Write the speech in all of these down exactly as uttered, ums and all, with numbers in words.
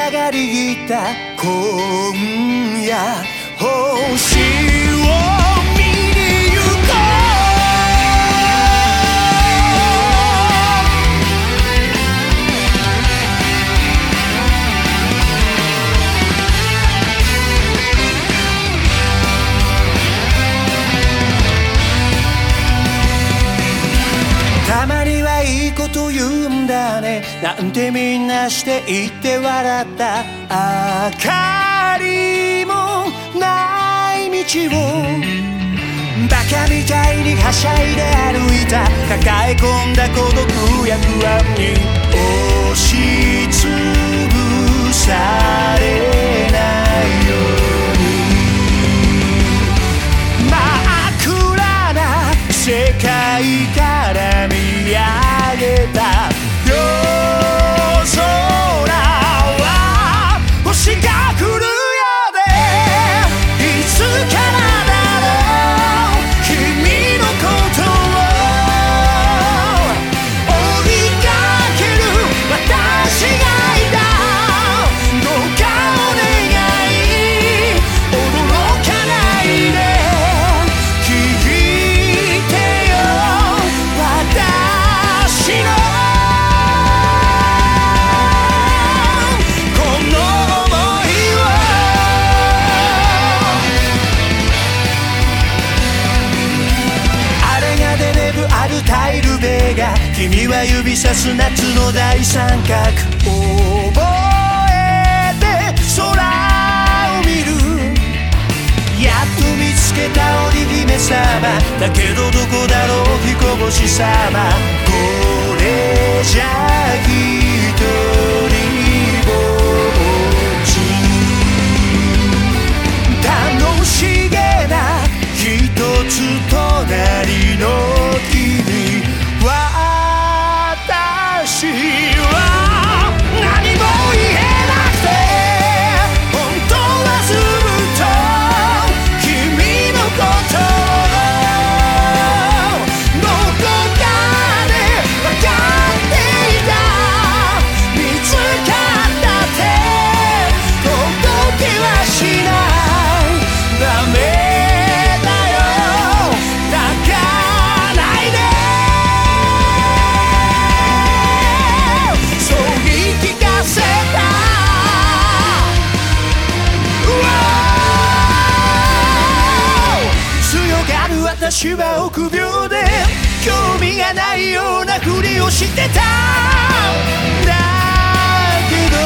上がりた今夜星を見に行こうたまにはいいこと言うんだねなんてみんなして言って笑った明かりもない道をバカみたいにはしゃいで歩いた抱え込んだ孤独や不安に押しつぶされないように真っ暗な世界から見上げた夜空は星が降るようでいつからだろう君のことを追いかける私がいたどうかお願い驚かないで聞いてよ私のタイルベが君は指さす夏の大三角覚えて空を見るやっと見つけた織姫様だけどどこだろう彦星様これじゃ一人ぼっち楽しげな一つ隣の君私は何も言えなくて本当はずっと君のことをどこかで分かっていた見つかったって届けはしないダメ私は臆病で興味がないようなふりをしてただけど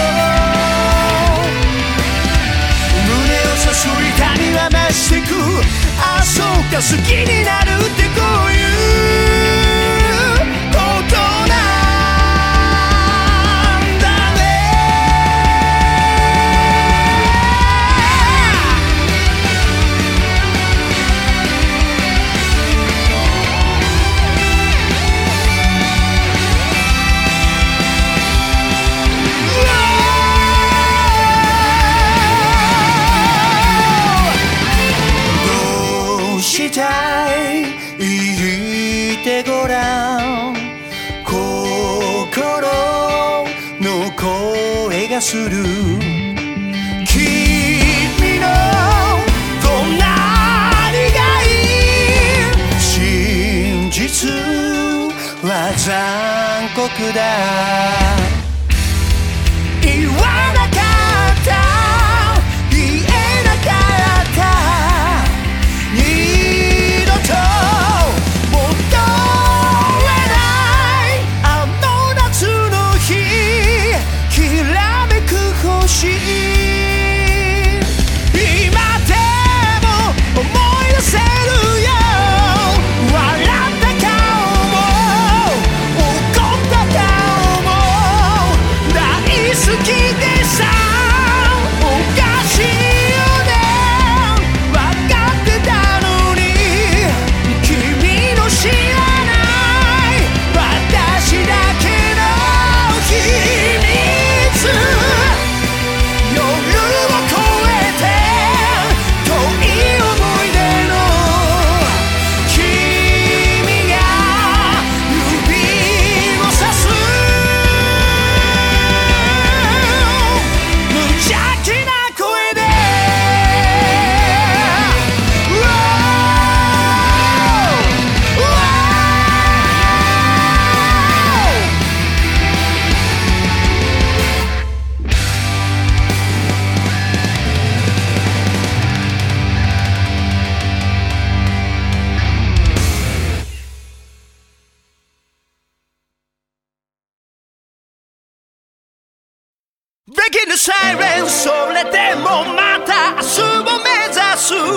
胸を刺す痛みは増してくあ、そうか好きになるってこういうことなんだね言ってごらん心の声がする君の隣がいい真実は残酷だ言わなかった言えなかった二度とよできるサイレンそれでもまた明日を目指す